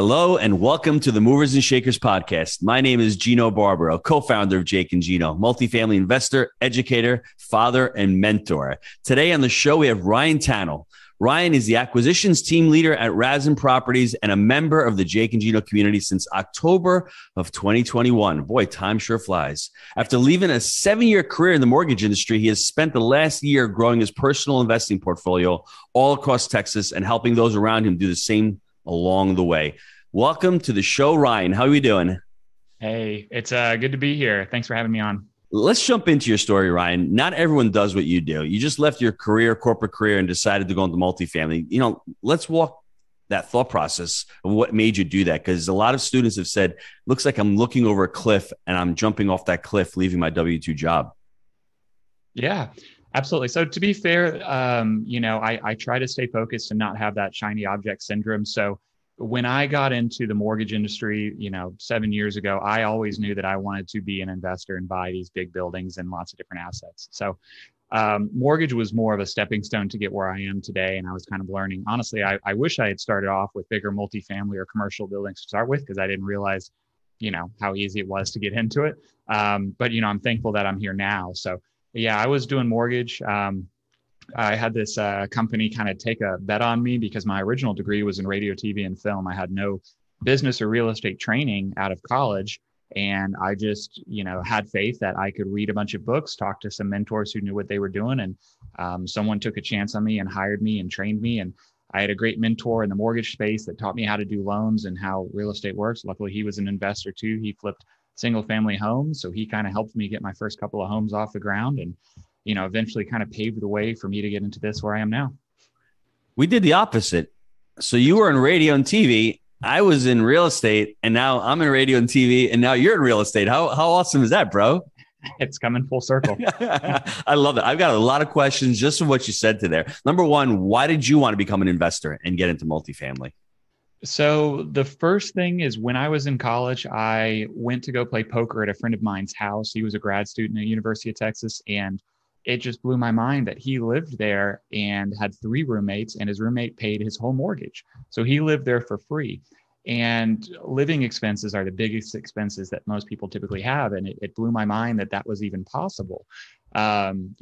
Hello and welcome to the Movers and Shakers podcast. My name is Gino Barbaro, co-founder of Jake and Gino, multifamily investor, educator, father, and mentor. Today on the show, we have Ryan Tannell. Ryan is the acquisitions team leader at Razin Properties and a member of the Jake and Gino community since October of 2021. Boy, time sure flies. After leaving a 7-year career in the mortgage industry, he has spent the last year growing his personal investing portfolio all across Texas and helping those around him do the same along the way. Welcome to the show, Ryan. How are you doing? Hey, it's good to be here. Thanks for having me on. Let's jump into your story, Ryan. Not everyone does what you do. You just left your corporate career, and decided to go into multifamily. Let's walk that thought process of what made you do that. Because a lot of students have said, looks like I'm looking over a cliff and I'm jumping off that cliff, leaving my W-2 job. Yeah, absolutely. So to be fair, I try to stay focused and not have that shiny object syndrome. So when I got into the mortgage industry, 7 years ago, I always knew that I wanted to be an investor and buy these big buildings and lots of different assets. So mortgage was more of a stepping stone to get where I am today. And I was kind of learning. Honestly, I wish I had started off with bigger multifamily or commercial buildings to start with, because I didn't realize, how easy it was to get into it. But I'm thankful that I'm here now. So yeah, I was doing mortgage. I had this company kind of take a bet on me because my original degree was in radio, TV, and film. I had no business or real estate training out of college. And I just, had faith that I could read a bunch of books, talk to some mentors who knew what they were doing. And someone took a chance on me and hired me and trained me. And I had a great mentor in the mortgage space that taught me how to do loans and how real estate works. Luckily, he was an investor too. He flipped single family homes. So he kind of helped me get my first couple of homes off the ground and eventually kind of paved the way for me to get into this where I am now. We did the opposite. So you were in radio and TV. I was in real estate, and now I'm in radio and TV, and now you're in real estate. How awesome is that, bro? It's coming full circle. I love it. I've got a lot of questions just from what you said to there. Number one, why did you want to become an investor and get into multifamily? So the first thing is, when I was in college, I went to go play poker at a friend of mine's house. He was a grad student at University of Texas, and it just blew my mind that he lived there and had 3 roommates, and his roommate paid his whole mortgage. So he lived there for free. And living expenses are the biggest expenses that most people typically have. And it blew my mind that that was even possible. And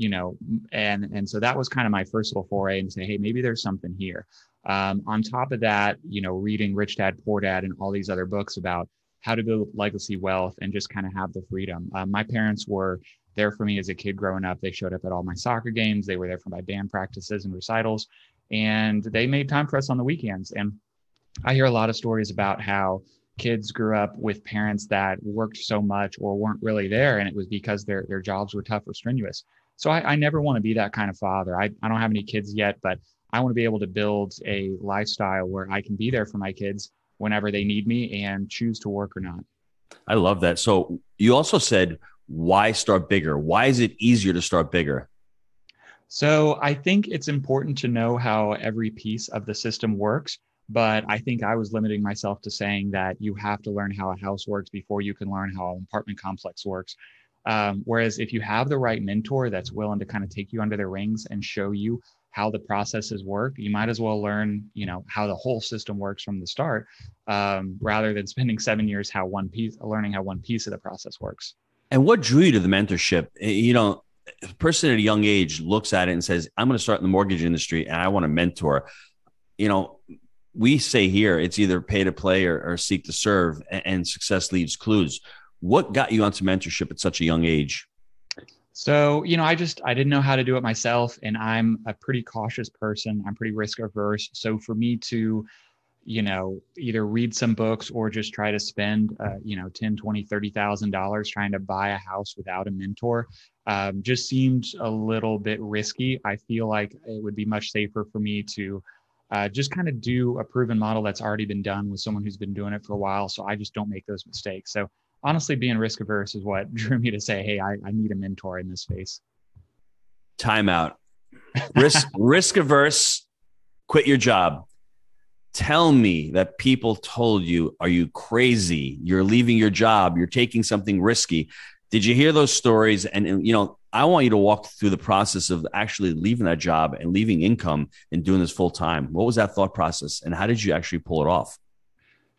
so that was kind of my first little foray and say, hey, maybe there's something here. On top of that, reading Rich Dad, Poor Dad and all these other books about how to build legacy wealth and just kind of have the freedom. My parents were there for me as a kid growing up. They showed up at all my soccer games. They were there for my band practices and recitals, and they made time for us on the weekends. And I hear a lot of stories about how kids grew up with parents that worked so much or weren't really there, and it was because their jobs were tough or strenuous. So I never want to be that kind of father. I don't have any kids yet, but I want to be able to build a lifestyle where I can be there for my kids whenever they need me and choose to work or not. I love that. So you also said, why start bigger? Why is it easier to start bigger? So I think it's important to know how every piece of the system works. But I think I was limiting myself to saying that you have to learn how a house works before you can learn how an apartment complex works. Whereas if you have the right mentor that's willing to kind of take you under their wings and show you how the processes work, you might as well learn, how the whole system works from the start, rather than spending 7 years learning how one piece of the process works. And what drew you to the mentorship? A person at a young age looks at it and says, I'm going to start in the mortgage industry and I want a mentor. We say here, it's either pay to play or seek to serve, and success leaves clues. What got you onto mentorship at such a young age? So, I didn't know how to do it myself, and I'm a pretty cautious person. I'm pretty risk averse. So for me to, either read some books or just try to spend, $10, $20, $30,000 trying to buy a house without a mentor, just seemed a little bit risky. I feel like it would be much safer for me to just kind of do a proven model that's already been done with someone who's been doing it for a while. So I just don't make those mistakes. So honestly, being risk averse is what drew me to say, hey, I need a mentor in this space. Time out. Risk averse, quit your job. Tell me that people told you, are you crazy? You're leaving your job. You're taking something risky. Did you hear those stories? And I want you to walk through the process of actually leaving that job and leaving income and doing this full time. What was that thought process? And how did you actually pull it off?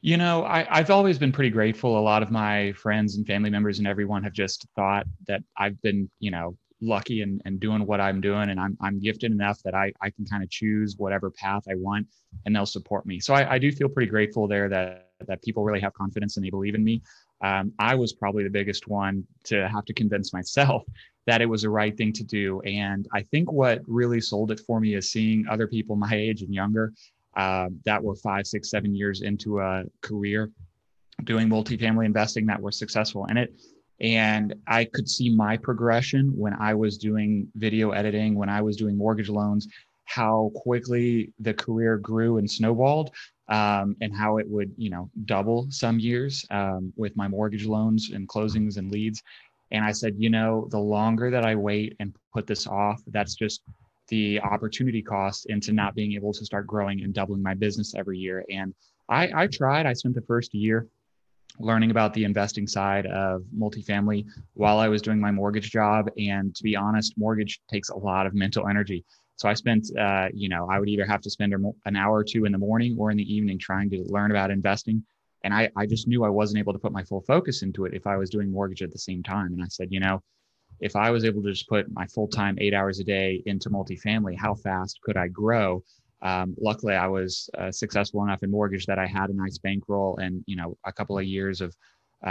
I've always been pretty grateful. A lot of my friends and family members and everyone have just thought that I've been, lucky and doing what I'm doing. And I'm gifted enough that I can kind of choose whatever path I want and they'll support me. So I do feel pretty grateful there that people really have confidence and they believe in me. I was probably the biggest one to have to convince myself that it was the right thing to do. And I think what really sold it for me is seeing other people my age and younger that were 5, 6, 7 years into a career doing multifamily investing that were successful in it. And I could see my progression when I was doing video editing, when I was doing mortgage loans, how quickly the career grew and snowballed, and how it would, double some years with my mortgage loans and closings and leads. And I said, the longer that I wait and put this off, that's just the opportunity cost into not being able to start growing and doubling my business every year. And I tried. I spent the first year learning about the investing side of multifamily while I was doing my mortgage job. And to be honest, mortgage takes a lot of mental energy. So I spent, I would either have to spend an hour or two in the morning or in the evening trying to learn about investing. And I just knew I wasn't able to put my full focus into it if I was doing mortgage at the same time. And I said, if I was able to just put my full-time 8 hours a day into multifamily, how fast could I grow? Luckily, I was successful enough in mortgage that I had a nice bankroll and, a couple of years of,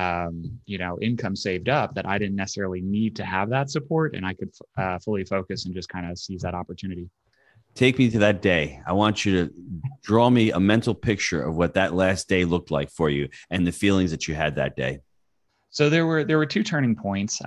income saved up that I didn't necessarily need to have that support. And I could fully focus and just kind of seize that opportunity. Take me to that day. I want you to draw me a mental picture of what that last day looked like for you and the feelings that you had that day. So there were two turning points.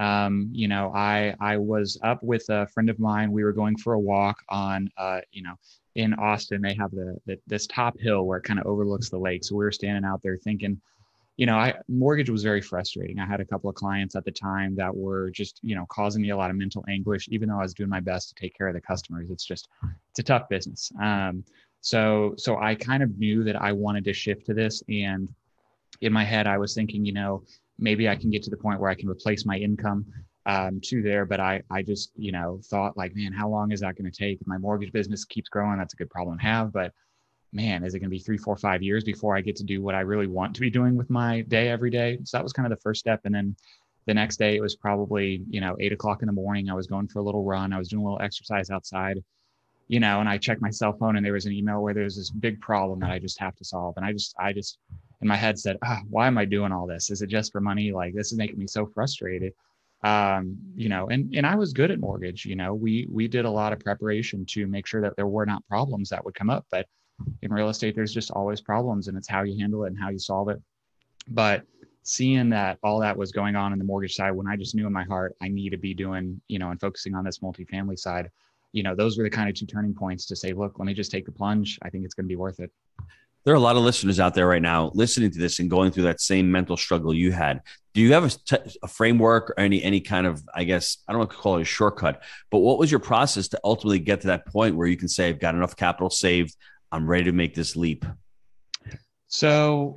I was up with a friend of mine. We were going for a walk on, in Austin. They have this top hill where it kind of overlooks the lake. So we were standing out there thinking, mortgage was very frustrating. I had a couple of clients at the time that were just, causing me a lot of mental anguish, even though I was doing my best to take care of the customers. It's a tough business. So I kind of knew that I wanted to shift to this. And in my head, I was thinking, maybe I can get to the point where I can replace my income to there. But I just, thought like, man, how long is that going to take? If my mortgage business keeps growing, that's a good problem to have. But man, is it going to be 3, 4, 5 years before I get to do what I really want to be doing with my day every day? So that was kind of the first step. And then the next day it was probably, 8:00 in the morning. I was going for a little run. I was doing a little exercise outside, and I checked my cell phone and there was an email where there's this big problem that I just have to solve. And I just in my head said, why am I doing all this? Is it just for money? Like, this is making me so frustrated. And I was good at mortgage. We did a lot of preparation to make sure that there were not problems that would come up. But in real estate, there's just always problems, and it's how you handle it and how you solve it. But seeing that all that was going on in the mortgage side, when I just knew in my heart, I need to be doing, and focusing on this multifamily side, those were the kind of two turning points to say, look, let me just take the plunge. I think it's going to be worth it. There are a lot of listeners out there right now listening to this and going through that same mental struggle you had. Do you have a framework or any kind of, I guess, I don't want to call it a shortcut, but what was your process to ultimately get to that point where you can say, I've got enough capital saved, I'm ready to make this leap? So,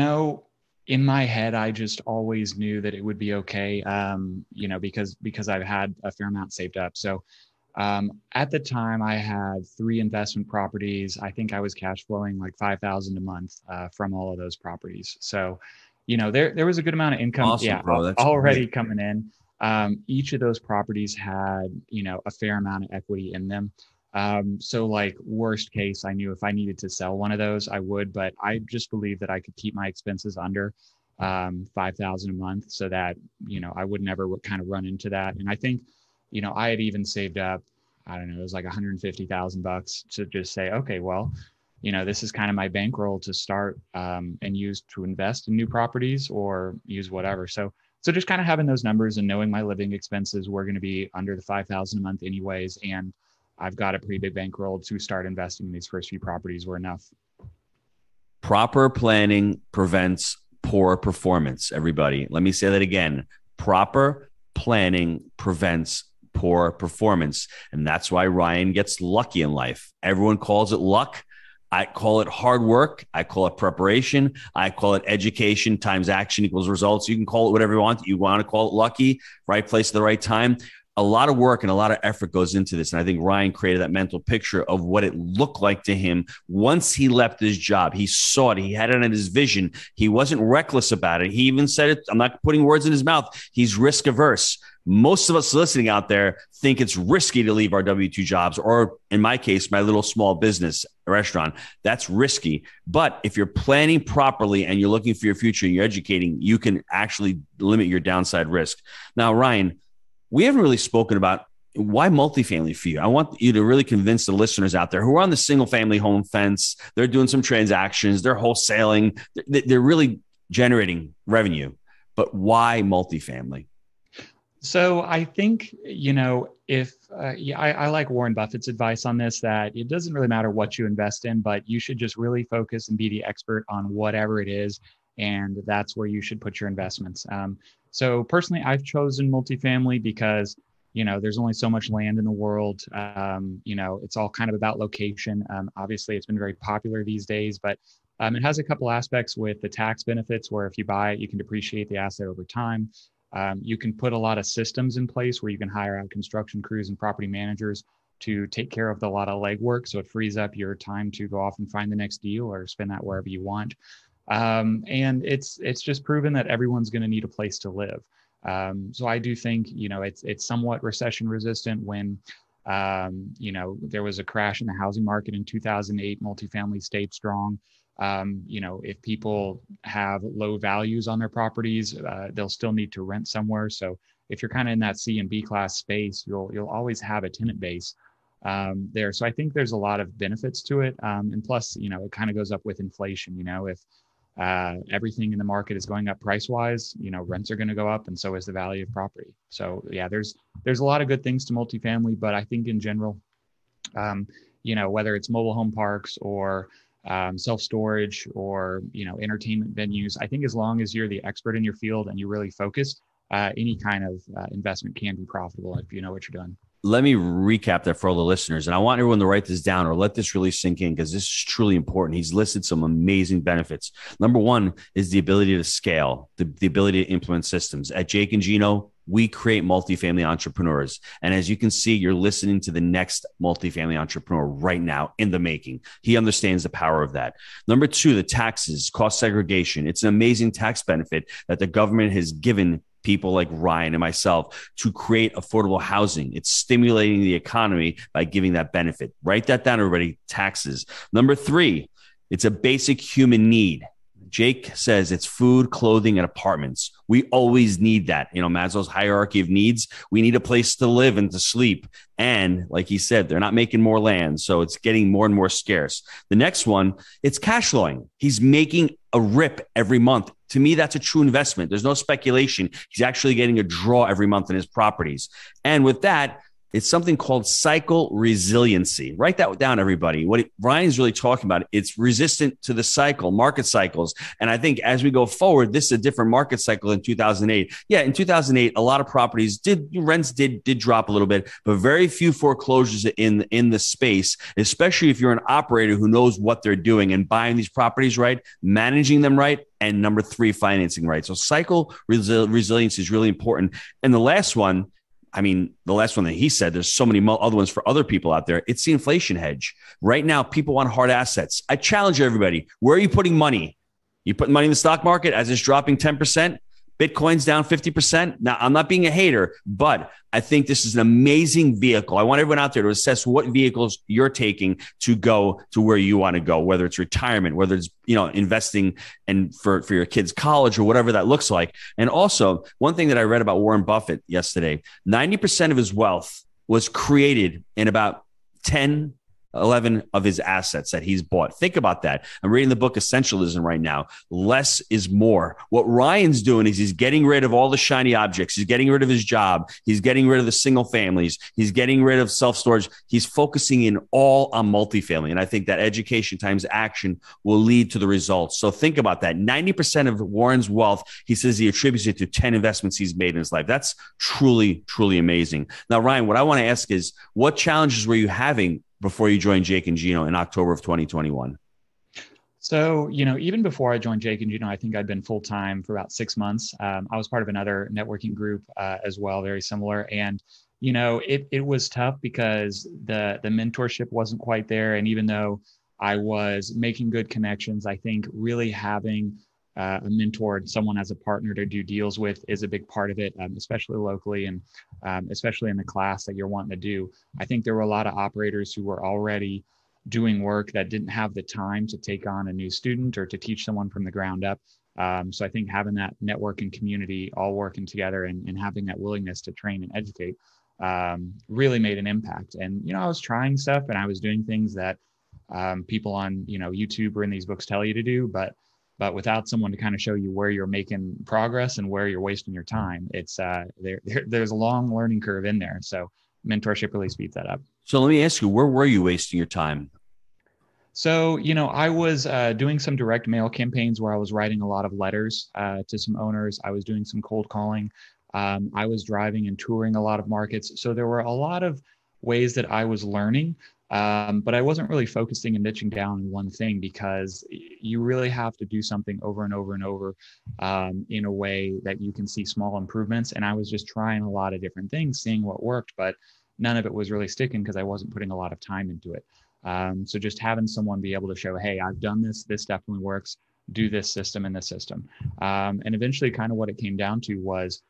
in my head, I just always knew that it would be okay, because I've had a fair amount saved up. So at the time, I had 3 investment properties. I think I was cash flowing like $5,000 a month from all of those properties. So, there was a good amount of income, awesome, bro. That's already great. Coming in. Each of those properties had, a fair amount of equity in them. So like worst case, I knew if I needed to sell one of those, I would, but I just believed that I could keep my expenses under $5,000 a month so that, I would never kind of run into that. And I think, I had even saved up, I don't know, it was like $150,000 to just say, okay, well, this is kind of my bankroll to start and use to invest in new properties or use whatever. So just kind of having those numbers and knowing my living expenses were going to be under the $5,000 a month anyways. And I've got a pretty big bankroll to start investing in these first few properties were enough. Proper planning prevents poor performance, everybody. Let me say that again. Proper planning prevents poor performance. And that's why Ryan gets lucky in life. Everyone calls it luck. I call it hard work. I call it preparation. I call it education times action equals results. You can call it whatever you want. You want to call it lucky, right place at the right time. a lot of work and a lot of effort goes into this. And I think Ryan created that mental picture of what it looked like to him once he left his job. He saw it. He had it in his vision. He wasn't reckless about it. He even said it. I'm not putting words in his mouth. He's risk averse. Most of us listening out there think it's risky to leave our W-2 jobs, or in my case, my little small business restaurant. That's risky. But if you're planning properly and you're looking for your future and you're educating, you can actually limit your downside risk. Now, Ryan, we haven't really spoken about why multifamily for you. I want you to really convince the listeners out there who are on the single family home fence. They're doing some transactions. They're wholesaling. They're really generating revenue. But why multifamily? So I think, if I like Warren Buffett's advice on this, that it doesn't really matter what you invest in, but you should just really focus and be the expert on whatever it is. And that's where you should put your investments. So personally, I've chosen multifamily because, there's only so much land in the world. It's all kind of about location. Obviously, it's been very popular these days, but it has a couple aspects with the tax benefits where if you buy it, you can depreciate the asset over time. You can put a lot of systems in place where you can hire out construction crews and property managers to take care of a lot of legwork. So it frees up your time to go off and find the next deal or spend that wherever you want. And it's just proven that everyone's going to need a place to live. So I do think, it's somewhat recession resistant. When, there was a crash in the housing market in 2008, multifamily stayed strong. If people have low values on their properties, they'll still need to rent somewhere. So if you're kind of in that C and B class space, you'll always have a tenant base there. So I think there's a lot of benefits to it. And plus, it kind of goes up with inflation. If everything in the market is going up price wise, rents are going to go up, and so is the value of property. So yeah, there's a lot of good things to multifamily, but I think in general, whether it's mobile home parks or self-storage or, entertainment venues, I think as long as you're the expert in your field and you're really focused, any kind of investment can be profitable if you know what you're doing. Let me recap that for all the listeners. And I want everyone to write this down or let this really sink in, because this is truly important. He's listed some amazing benefits. Number one is the ability to scale, the ability to implement systems. At Jake and Gino, we create multifamily entrepreneurs. And as you can see, you're listening to the next multifamily entrepreneur right now in the making. He understands the power of that. Number two, the taxes, cost segregation. It's an amazing tax benefit that the government has given people like Ryan and myself to create affordable housing. It's stimulating the economy by giving that benefit. Write that down, everybody. Taxes. Number three, it's a basic human need. Jake says it's food, clothing, and apartments. We always need that. Maslow's hierarchy of needs. We need a place to live and to sleep. And like he said, they're not making more land. So it's getting more and more scarce. The next one, it's cash flowing. He's making a rip every month. To me, that's a true investment. There's no speculation. He's actually getting a draw every month in his properties. And with that, it's something called cycle resiliency. Write that down, everybody. What Ryan's really talking about, it's resistant to the cycle, market cycles. And I think as we go forward, this is a different market cycle than 2008. Yeah, in 2008, a lot of properties rents did drop a little bit, but very few foreclosures in the space, especially if you're an operator who knows what they're doing and buying these properties right, managing them right, and number three, financing right. So cycle resilience is really important. And the last one that he said, there's so many other ones for other people out there. It's the inflation hedge. Right now, people want hard assets. I challenge everybody. Where are you putting money? You putting money in the stock market as it's dropping 10%? Bitcoin's down 50%. Now, I'm not being a hater, but I think this is an amazing vehicle. I want everyone out there to assess what vehicles you're taking to go to where you want to go, whether it's retirement, whether it's, investing and for your kids' college or whatever that looks like. And also, one thing that I read about Warren Buffett yesterday, 90% of his wealth was created in about 11 of his assets that he's bought. Think about that. I'm reading the book Essentialism right now. Less is more. What Ryan's doing is he's getting rid of all the shiny objects. He's getting rid of his job. He's getting rid of the single families. He's getting rid of self-storage. He's focusing in all on multifamily. And I think that education times action will lead to the results. So think about that. 90% of Warren's wealth, he says he attributes it to 10 investments he's made in his life. That's truly, truly amazing. Now, Ryan, what I want to ask is, what challenges were you having before you joined Jake and Gino in October of 2021? So, even before I joined Jake and Gino, I think I'd been full-time for about 6 months. I was part of another networking group as well, very similar. And, it was tough because the mentorship wasn't quite there. And even though I was making good connections, I think really having a mentor and someone as a partner to do deals with is a big part of it, especially locally and especially in the class that you're wanting to do. I think there were a lot of operators who were already doing work that didn't have the time to take on a new student or to teach someone from the ground up. So I think having that network and community all working together and having that willingness to train and educate really made an impact. And, I was trying stuff and I was doing things that people on, YouTube or in these books tell you to do, but without someone to kind of show you where you're making progress and where you're wasting your time, it's there's a long learning curve in there. So mentorship really speeds that up. So let me ask you, where were you wasting your time? So, I was doing some direct mail campaigns where I was writing a lot of letters to some owners. I was doing some cold calling. I was driving and touring a lot of markets. So there were a lot of ways that I was learning, but I wasn't really focusing and niching down in one thing, because you really have to do something over and over and over in a way that you can see small improvements. And I was just trying a lot of different things, seeing what worked, but none of it was really sticking because I wasn't putting a lot of time into it. So just having someone be able to show, hey, I've done this definitely works, do this system and this system. And eventually kind of what it came down to was,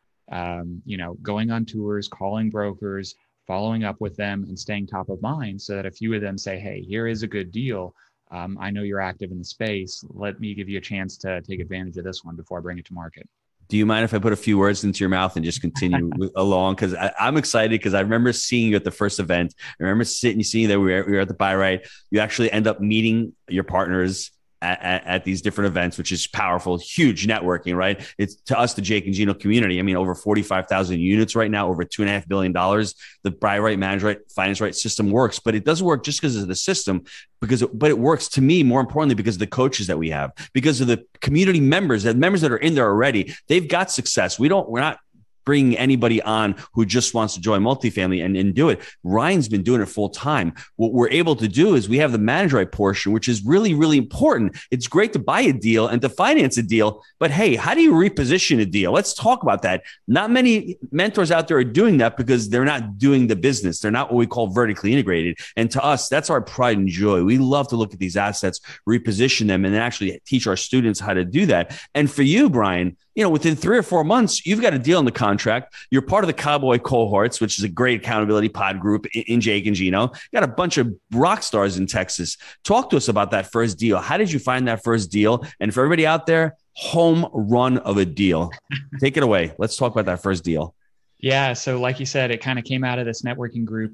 going on tours, calling brokers, following up with them and staying top of mind so that a few of them say, hey, here is a good deal. I know you're active in the space. Let me give you a chance to take advantage of this one before I bring it to market. Do you mind if I put a few words into your mouth and just continue along? Because I'm excited because I remember seeing you at the first event. I remember seeing you there. We were at the Buy Right. You actually end up meeting your partners at these different events, which is powerful, huge networking, right? It's to us, the Jake and Gino community. I mean, over 45,000 units right now, over $2.5 billion. The Buy Right, Manage Right, Finance Right system works, but it doesn't work just because of the system, but it works to me more importantly because of the coaches that we have, because of the community members, the members that are in there already. They've got success. We're not bringing anybody on who just wants to join multifamily and do it. Ryan's been doing it full time. What we're able to do is we have the Manage Right portion, which is really, really important. It's great to buy a deal and to finance a deal, but hey, how do you reposition a deal? Let's talk about that. Not many mentors out there are doing that because they're not doing the business. They're not what we call vertically integrated. And to us, that's our pride and joy. We love to look at these assets, reposition them, and then actually teach our students how to do that. And for you, Brian, within 3 or 4 months, you've got a deal in the contract. You're part of the Cowboy Cohorts, which is a great accountability pod group in Jake and Gino. You got a bunch of rock stars in Texas. Talk to us about that first deal. How did you find that first deal? And for everybody out there, home run of a deal. Take it away. Let's talk about that first deal. Yeah. So like you said, it kind of came out of this networking group,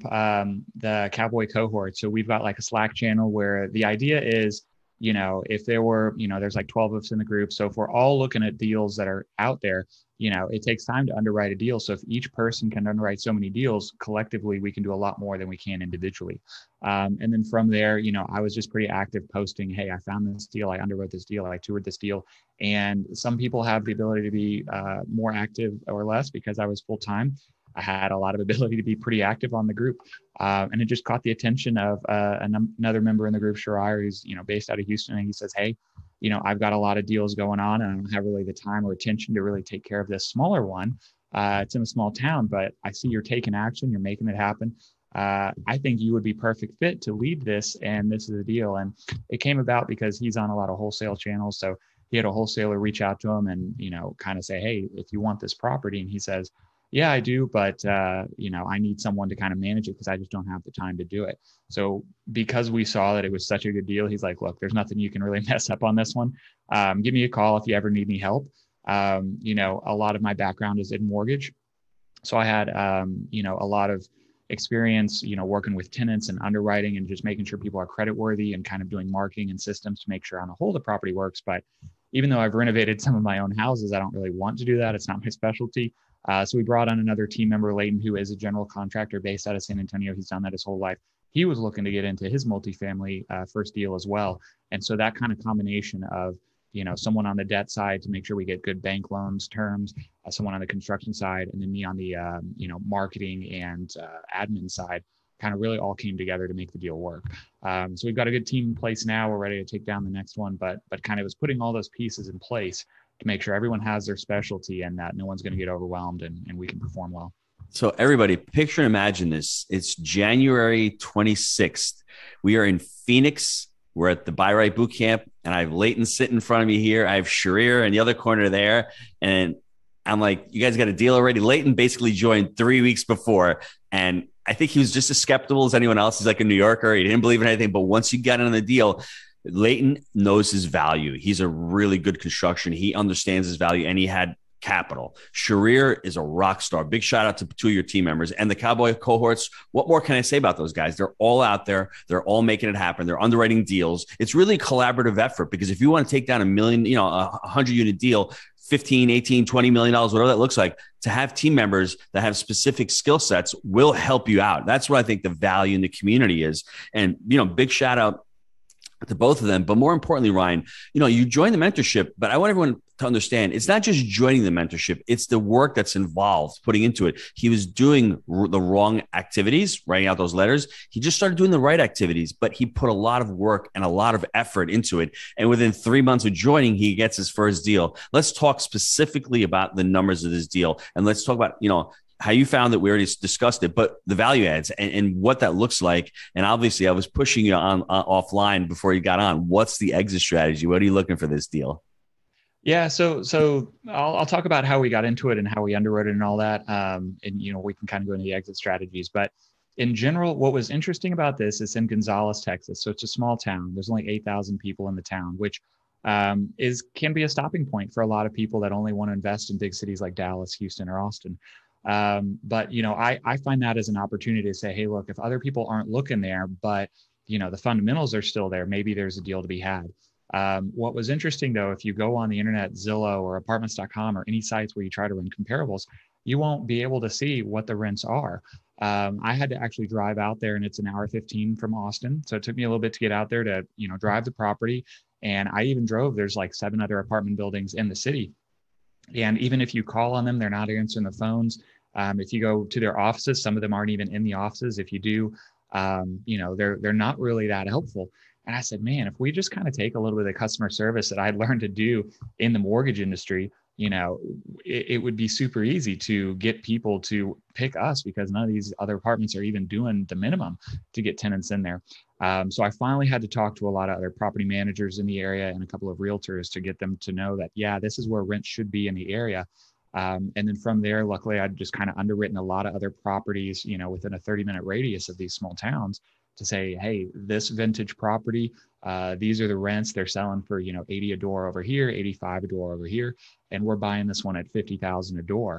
the Cowboy Cohort. So we've got like a Slack channel where the idea is, if there were, there's like 12 of us in the group. So if we're all looking at deals that are out there, it takes time to underwrite a deal. So if each person can underwrite so many deals, collectively, we can do a lot more than we can individually. And then from there, I was just pretty active posting, hey, I found this deal, I underwrote this deal, I toured this deal. And some people have the ability to be more active or less because I was full time. I had a lot of ability to be pretty active on the group. And it just caught the attention of another member in the group, Shariah, who's, based out of Houston. And he says, hey, I've got a lot of deals going on and I don't have really the time or attention to really take care of this smaller one. It's in a small town, but I see you're taking action. You're making it happen. I think you would be perfect fit to lead this. And this is the deal. And it came about because he's on a lot of wholesale channels. So he had a wholesaler reach out to him and, kind of say, hey, if you want this property, and he says, yeah, I do. But, I need someone to kind of manage it because I just don't have the time to do it. So because we saw that it was such a good deal, he's like, look, there's nothing you can really mess up on this one. Give me a call if you ever need any help. A lot of my background is in mortgage. So I had, a lot of experience, working with tenants and underwriting and just making sure people are credit worthy and kind of doing marketing and systems to make sure on a whole the property works. But even though I've renovated some of my own houses, I don't really want to do that. It's not my specialty. So we brought on another team member, Leighton, who is a general contractor based out of San Antonio. He's done that his whole life. He was looking to get into his multifamily first deal as well. And so that kind of combination of, someone on the debt side to make sure we get good bank loans terms, someone on the construction side, and then me on the, marketing and admin side kind of really all came together to make the deal work. So we've got a good team in place now. We're ready to take down the next one, but kind of was putting all those pieces in place to make sure everyone has their specialty and that no one's going to get overwhelmed and we can perform well. So everybody, picture and imagine this. It's January 26th. We are in Phoenix. We're at the Buy Right Boot Camp, and I have Leighton sitting in front of me here. I have Sharir in the other corner there. And I'm like, you guys got a deal already? Leighton basically joined 3 weeks before. And I think he was just as skeptical as anyone else. He's like a New Yorker. He didn't believe in anything. But once you got in on the deal, Leighton knows his value. He's a really good construction. He understands his value, and he had capital. Sharir is a rock star. Big shout out to two of your team members and the Cowboy cohorts. What more can I say about those guys? They're all out there. They're all making it happen. They're underwriting deals. It's really a collaborative effort because if you want to take down a million, a 100-unit deal, 15, 18, $20 million, whatever that looks like, to have team members that have specific skill sets will help you out. That's what I think the value in the community is. And, big shout out to both of them. But more importantly, Ryan, you join the mentorship, but I want everyone to understand it's not just joining the mentorship, it's the work that's involved putting into it. He was doing the wrong activities, writing out those letters. He just started doing the right activities, but he put a lot of work and a lot of effort into it. And within 3 months of joining, he gets his first deal. Let's talk specifically about the numbers of this deal. And let's talk about, how you found that. We already discussed it, but the value adds and what that looks like. And obviously I was pushing you on offline before you got on. What's the exit strategy? What are you looking for this deal? Yeah. So I'll talk about how we got into it and how we underwrote it and all that. And, we can kind of go into the exit strategies, but in general, what was interesting about this is in Gonzales, Texas. So it's a small town. There's only 8,000 people in the town, which can be a stopping point for a lot of people that only want to invest in big cities like Dallas, Houston, or Austin. But I find that as an opportunity to say, hey, look, if other people aren't looking there, but the fundamentals are still there, maybe there's a deal to be had. What was interesting though, if you go on the internet, Zillow or apartments.com or any sites where you try to run comparables, you won't be able to see what the rents are. I had to actually drive out there, and it's an hour 15 from Austin. So it took me a little bit to get out there to, drive the property. And I even drove, there's like 7 other apartment buildings in the city. And even if you call on them, they're not answering the phones. If you go to their offices, some of them aren't even in the offices. If you do, they're not really that helpful. And I said, man, if we just kind of take a little bit of the customer service that I'd learned to do in the mortgage industry, it would be super easy to get people to pick us because none of these other apartments are even doing the minimum to get tenants in there. So I finally had to talk to a lot of other property managers in the area and a couple of realtors to get them to know that, yeah, this is where rent should be in the area. And then from there, luckily, I'd just kind of underwritten a lot of other properties, within a 30-minute radius of these small towns to say, hey, this vintage property, these are the rents they're selling for, 80 a door over here, 85 a door over here. And we're buying this one at 50,000 a door.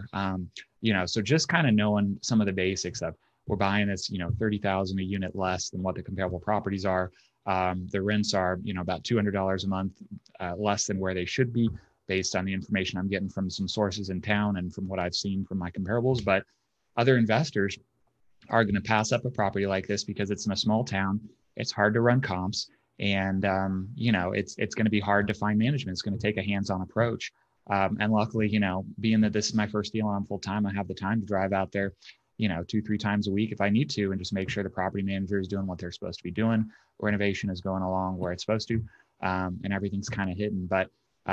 So just kind of knowing some of the basics of we're buying this, 30,000 a unit less than what the comparable properties are. The rents are, about $200 a month less than where they should be, based on the information I'm getting from some sources in town and from what I've seen from my comparables. But other investors are going to pass up a property like this because it's in a small town. It's hard to run comps. And, it's going to be hard to find management. It's going to take a hands-on approach. And luckily, being that this is my first deal on full time, I have the time to drive out there, 2-3 times a week if I need to, and just make sure the property manager is doing what they're supposed to be doing. Renovation is going along where it's supposed to, and everything's kind of hidden. But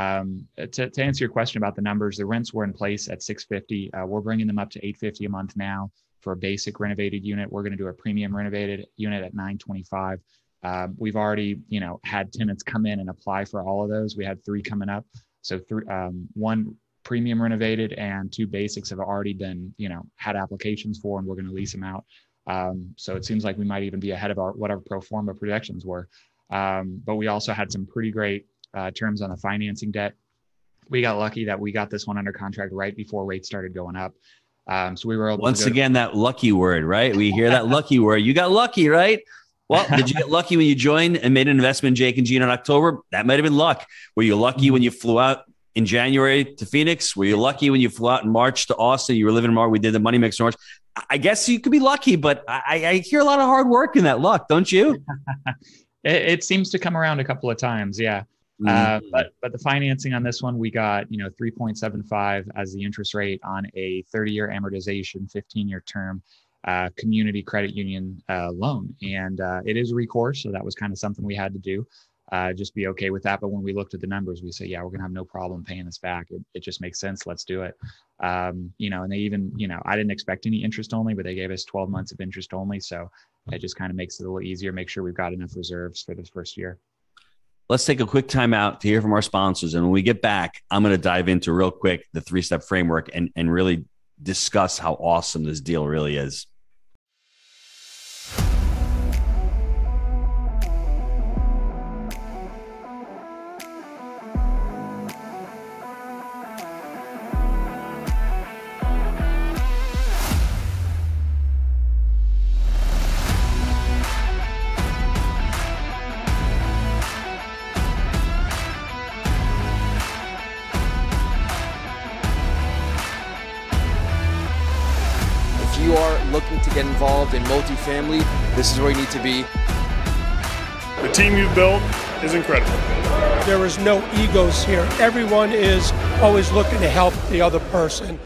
to answer your question about the numbers, the rents were in place at $650. We're bringing them up to $850 a month now for a basic renovated unit. We're going to do a premium renovated unit at $925. We've already, had tenants come in and apply for all of those. We had 3 coming up. So 1 premium renovated and 2 basics have already been, had applications for, and we're going to lease them out. So it seems like we might even be ahead of our whatever pro forma projections were. But we also had some pretty great terms on the financing debt. We got lucky that we got this one under contract right before rates started going up. So we were able once again, that lucky word, right? We hear that lucky word. You got lucky, right? Well, did you get lucky when you joined and made an investment in Jake and Gino in October? That might have been luck. Were you lucky when you flew out in January to Phoenix? Were you lucky when you flew out in March to Austin? You were living in March. We did the Money Mix in March. I guess you could be lucky, but I hear a lot of hard work in that luck, don't you? It seems to come around a couple of times, yeah. But the financing on this one, we got 3.75 as the interest rate on a 30-year amortization, 15-year term community credit union loan, and it is recourse, so that was kind of something we had to do. just be okay with that. But when we looked at the numbers, we say, yeah, we're going to have no problem paying this back. It just makes sense. Let's do it. And they even, I didn't expect any interest only, but they gave us 12 months of interest only. So it just kind of makes it a little easier, make sure we've got enough reserves for this first year. Let's take a quick time out to hear from our sponsors. And when we get back, I'm going to dive into real quick the 3-step framework and really discuss how awesome this deal really is. If you are looking to get involved in multifamily, this is where you need to be. The team you've built is incredible. There is no egos here. Everyone is always looking to help the other person.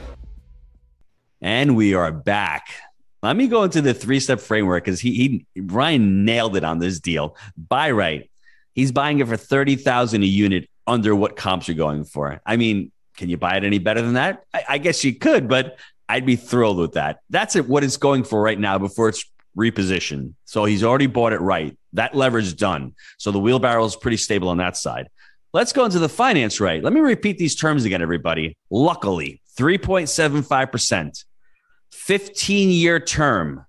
And we are back. Let me go into the 3-step framework because Ryan nailed it on this deal. Buy right. He's buying it for $30,000 a unit under what comps are going for. I mean, can you buy it any better than that? I guess you could, but I'd be thrilled with that. That's what it's going for right now before it's repositioned. So he's already bought it right. That leverage done. So the wheelbarrow is pretty stable on that side. Let's go into the finance right. Let me repeat these terms again, everybody. Luckily, 3.75%, 15-year term,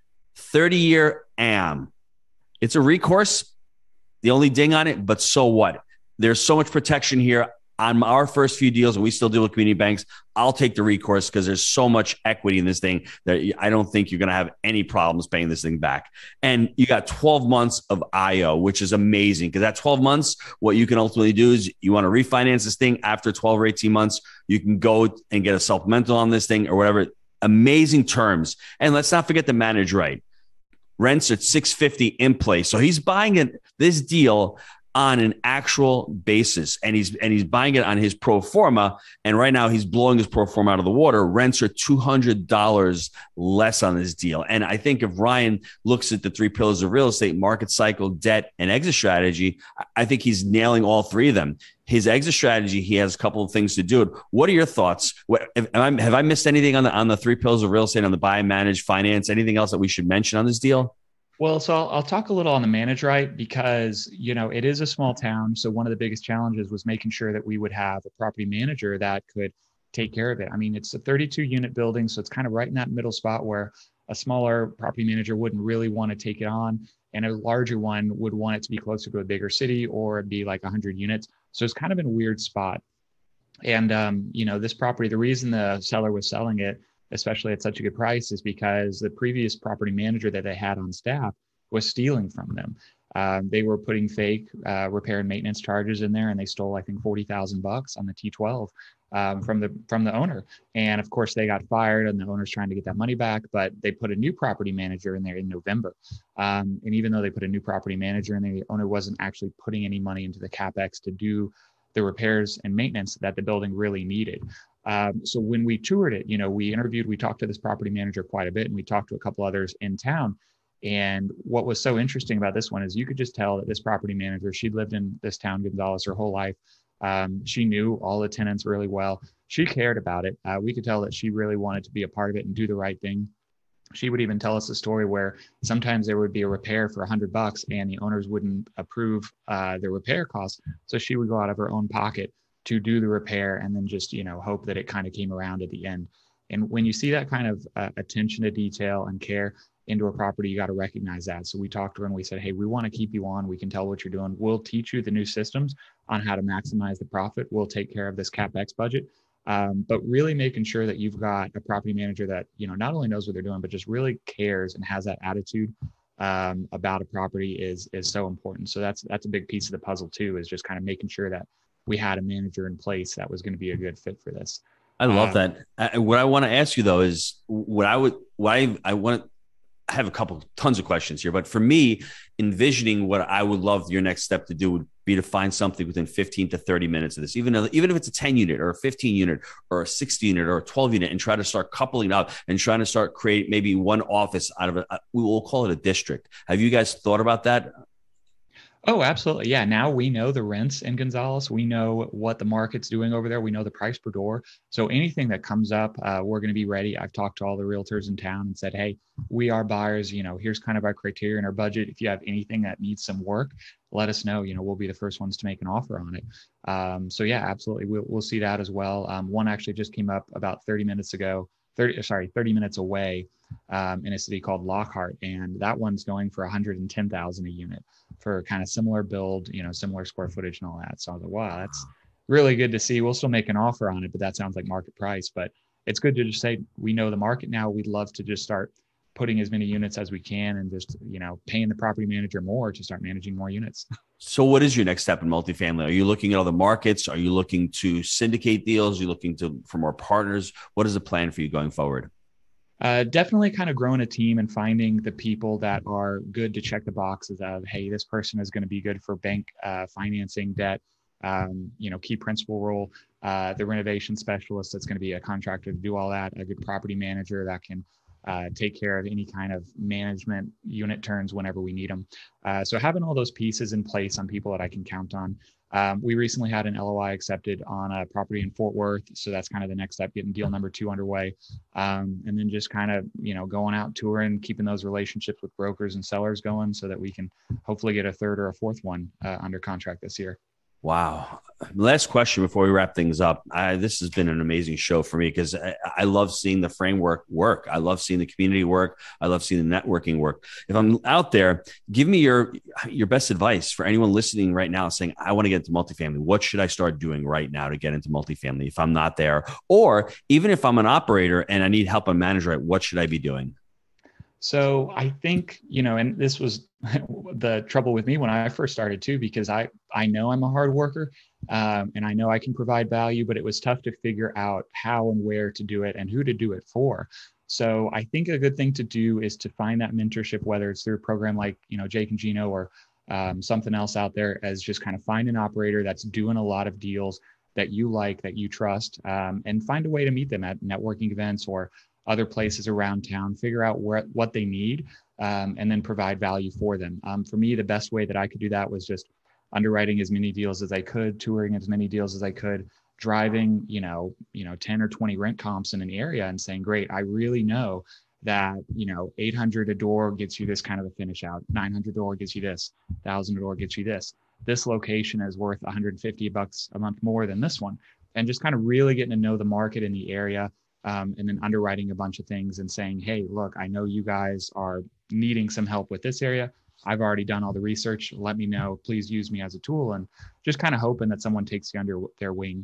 30-year AM. It's a recourse. The only ding on it, but so what? There's so much protection here. On our first few deals, and we still deal with community banks, I'll take the recourse because there's so much equity in this thing that I don't think you're going to have any problems paying this thing back. And you got 12 months of IO, which is amazing because that 12 months, what you can ultimately do is you want to refinance this thing after 12 or 18 months. You can go and get a supplemental on this thing or whatever. Amazing terms. And let's not forget the manage right. Rents at $650 in place. So he's buying this deal on an actual basis, and he's buying it on his pro forma. And right now he's blowing his pro forma out of the water. Rents are $200 less on this deal. And I think if Ryan looks at the 3 pillars of real estate, market cycle, debt, and exit strategy, I think he's nailing all 3 of them. His exit strategy, he has a couple of things to do it. What are your thoughts? Have I missed anything on the 3 pillars of real estate, on the buy, manage, finance, anything else that we should mention on this deal? Well, so I'll talk a little on the manage right because, it is a small town. So one of the biggest challenges was making sure that we would have a property manager that could take care of it. I mean, it's a 32 unit building. So it's kind of right in that middle spot where a smaller property manager wouldn't really want to take it on. And a larger one would want it to be closer to a bigger city or be like 100 units. So it's kind of in a weird spot. And, this property, the reason the seller was selling it, especially at such a good price, is because the previous property manager that they had on staff was stealing from them. They were putting fake repair and maintenance charges in there, and they stole, I think, $40,000 on the T12 from the owner. And of course, they got fired, and the owner's trying to get that money back. But they put a new property manager in there in November. And even though they put a new property manager in there, the owner wasn't actually putting any money into the CapEx to do the repairs and maintenance that the building really needed. So when we toured it, we talked to this property manager quite a bit, and we talked to a couple others in town. And what was so interesting about this one is you could just tell that this property manager, she'd lived in this town, Gonzales, her whole life. She knew all the tenants really well. She cared about it. We could tell that she really wanted to be a part of it and do the right thing. She would even tell us a story where sometimes there would be a repair for $100 and the owners wouldn't approve the repair costs. So she would go out of her own pocket to do the repair and then just, hope that it kind of came around at the end. And when you see that kind of attention to detail and care into a property, you got to recognize that. So we talked to her and we said, hey, we want to keep you on. We can tell what you're doing. We'll teach you the new systems on how to maximize the profit. We'll take care of this CapEx budget. But really making sure that you've got a property manager that, not only knows what they're doing, but just really cares and has that attitude about a property is so important. So that's a big piece of the puzzle too, is just kind of making sure that we had a manager in place that was going to be a good fit for this. I love that. What I want to ask you though is I have tons of questions here, but for me, envisioning what I would love your next step to do would be to find something within 15 to 30 minutes of this, even if it's a 10 unit or a 15 unit or a 60 unit or a 12 unit, and try to start coupling up and trying to start create maybe one office out of it. We will call it a district. Have you guys thought about that? Oh, absolutely. Yeah. Now we know the rents in Gonzales. We know what the market's doing over there. We know the price per door. So anything that comes up, we're going to be ready. I've talked to all the realtors in town and said, hey, we are buyers. Here's kind of our criteria and our budget. If you have anything that needs some work, let us know. We'll be the first ones to make an offer on it. So yeah, absolutely. We'll see that as well. One actually just came up about 30 minutes away in a city called Lockhart. And that one's going for $110,000 a unit for kind of similar build, similar square footage and all that. So I was like, wow, that's really good to see. We'll still make an offer on it, but that sounds like market price. But it's good to just say, we know the market now. We'd love to just start putting as many units as we can and just, paying the property manager more to start managing more units. So what is your next step in multifamily? Are you looking at other markets? Are you looking to syndicate deals? Are you looking for more partners? What is the plan for you going forward? Definitely kind of growing a team and finding the people that are good to check the boxes of, hey, this person is going to be good for bank financing, debt, key principal role, the renovation specialist that's going to be a contractor to do all that, a good property manager that can take care of any kind of management unit turns whenever we need them. So having all those pieces in place on people that I can count on. We recently had an LOI accepted on a property in Fort Worth. So that's kind of the next step, getting deal number 2 underway. And then just kind of, going out touring, keeping those relationships with brokers and sellers going so that we can hopefully get a third or a fourth one under contract this year. Wow. Last question before we wrap things up. This has been an amazing show for me because I love seeing the framework work. I love seeing the community work. I love seeing the networking work. If I'm out there, give me your best advice for anyone listening right now saying, I want to get into multifamily. What should I start doing right now to get into multifamily if I'm not there? Or even if I'm an operator and I need help on manager, what should I be doing? So I think, and this was the trouble with me when I first started too, because I know I'm a hard worker and I know I can provide value, but it was tough to figure out how and where to do it and who to do it for. So I think a good thing to do is to find that mentorship, whether it's through a program like, Jake and Gino or something else out there, as just kind of find an operator that's doing a lot of deals that you like, that you trust, and find a way to meet them at networking events or other places around town, figure out what they need, and then provide value for them. For me, the best way that I could do that was just underwriting as many deals as I could, touring as many deals as I could, driving, 10 or 20 rent comps in an area and saying, great, I really know that, 800 a door gets you this kind of a finish out, 900 a door gets you this, 1,000 a door gets you this. This location is worth $150 a month more than this one. And just kind of really getting to know the market in the area. And then underwriting a bunch of things and saying, hey, look, I know you guys are needing some help with this area. I've already done all the research. Let me know. Please use me as a tool. And just kind of hoping that someone takes you under their wing.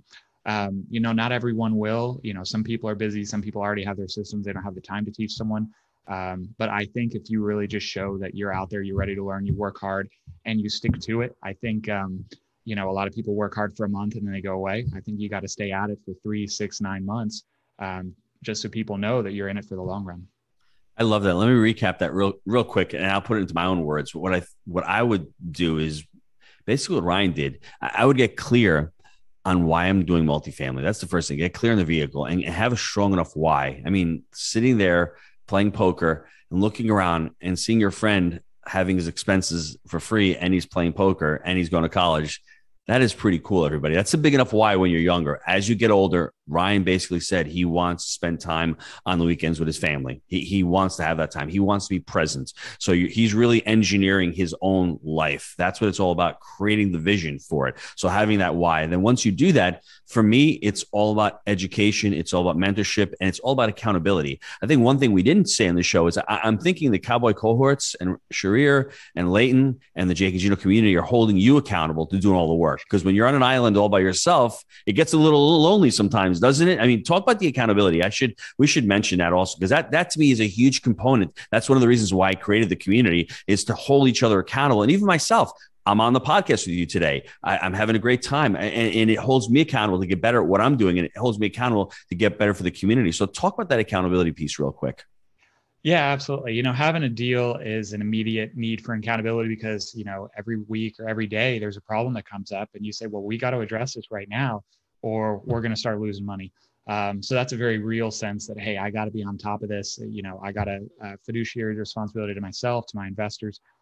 Not everyone will. Some people are busy. Some people already have their systems. They don't have the time to teach someone. But I think if you really just show that you're out there, you're ready to learn, you work hard, and you stick to it, I think, a lot of people work hard for a month and then they go away. I think you got to stay at it for 3, 6, 9 months. Just so people know that you're in it for the long run. I love that. Let me recap that real quick, and I'll put it into my own words. What I would do is basically what Ryan did. I would get clear on why I'm doing multifamily. That's the first thing. Get clear on the vehicle and have a strong enough why. I mean, sitting there playing poker and looking around and seeing your friend having his expenses for free and he's playing poker and he's going to college. That is pretty cool, everybody. That's a big enough why when you're younger. As you get older, Ryan basically said he wants to spend time on the weekends with his family. He wants to have that time. He wants to be present. So he's really engineering his own life. That's what it's all about, creating the vision for it. So having that why. And then once you do that, for me, it's all about education. It's all about mentorship, and it's all about accountability. I think one thing we didn't say on the show is I'm thinking the Cowboy cohorts and Sharir and Leighton and the Jake and Gino community are holding you accountable to doing all the work. Because when you're on an island all by yourself, it gets a little lonely sometimes, doesn't it? I mean, talk about the accountability. We should mention that also, because that to me is a huge component. That's one of the reasons why I created the community, is to hold each other accountable. And even myself, I'm on the podcast with you today. I'm having a great time, and it holds me accountable to get better at what I'm doing, and it holds me accountable to get better for the community. So talk about that accountability piece real quick. Yeah, absolutely. Having a deal is an immediate need for accountability because, every week or every day there's a problem that comes up and you say, well, we got to address this right now or we're going to start losing money. So that's a very real sense that, hey, I got to be on top of this. I got a fiduciary responsibility to myself, to my investors,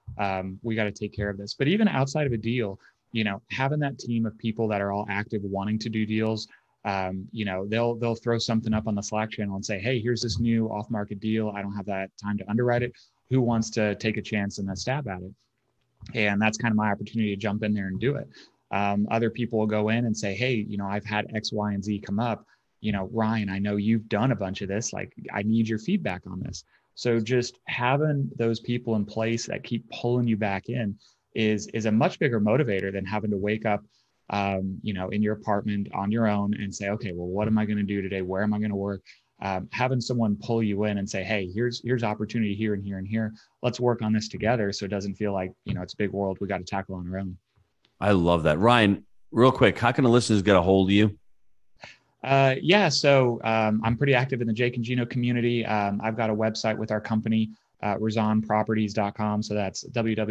We got to take care of this. But even outside of a deal, having that team of people that are all active, wanting to do deals, they'll throw something up on the Slack channel and say, hey, here's this new off-market deal. I don't have that time to underwrite it. Who wants to take a chance and a stab at it? And that's kind of my opportunity to jump in there and do it. Other people will go in and say, hey, I've had X, Y, and Z come up. Ryan, I know you've done a bunch of this. Like, I need your feedback on this. So just having those people in place that keep pulling you back in is a much bigger motivator than having to wake up, in your apartment on your own and say, okay, well, what am I going to do today? Where am I going to work? Having someone pull you in and say, hey, here's opportunity here and here and here. Let's work on this together. So it doesn't feel like, it's a big world we got to tackle on our own. I love that. Ryan, real quick, how can the listeners get a hold of you? So I'm pretty active in the Jake and Gino community. I've got a website with our company, razzanproperties.com. So that's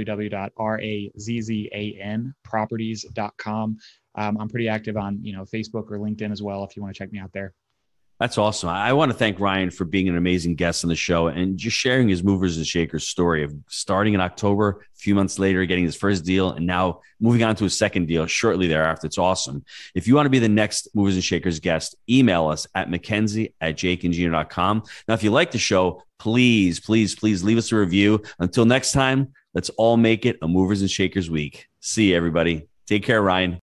www.razzanproperties.com. I'm pretty active on, Facebook or LinkedIn as well, if you want to check me out there. That's awesome. I want to thank Ryan for being an amazing guest on the show and just sharing his movers and shakers story of starting in October, a few months later, getting his first deal, and now moving on to his second deal shortly thereafter. It's awesome. If you want to be the next movers and shakers guest, email us at mackenzie@jakeandgino.com. Now, if you like the show, please leave us a review. Until next time, let's all make it a movers and shakers week. See you, everybody. Take care, Ryan.